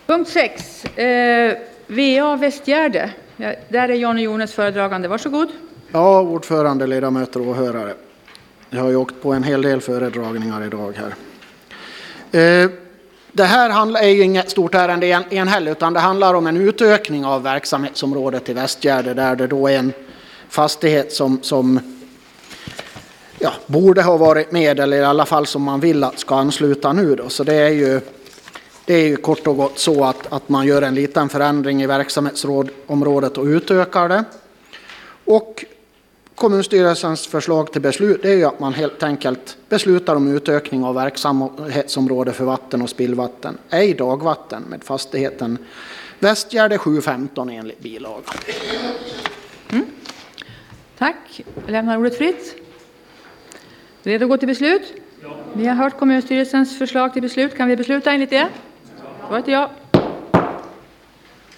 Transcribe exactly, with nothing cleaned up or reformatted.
Punkt sex. Eh, V A Västgärde. Ja, där är Jan Jones föredragande. Varsågod. Ja, ordförande, ledamöter och åhörare. Jag har ju åkt på en hel del föredragningar idag här. Eh, det här handlar, är ju inget stort ärende en, en heller, utan det handlar om en utökning av verksamhetsområdet i Västgärde, där det då är en fastighet som, som ja, borde ha varit med, eller i alla fall som man vill att ska ansluta nu då. Så det är ju, det är ju kort och gott så att, att man gör en liten förändring i verksamhetsområdet och utökar det. Och kommunstyrelsens förslag till beslut är ju att man helt enkelt beslutar om utökning av verksamhetsområde för vatten och spillvatten, ej dagvatten, med fastigheten Västgärde sju femton enligt bilagan. Mm. Tack. Jag lämnar ordet fritt. Redo att gå till beslut? Ja. Vi har hört kommunstyrelsens förslag till beslut. Kan vi besluta enligt det? Svaret är ja.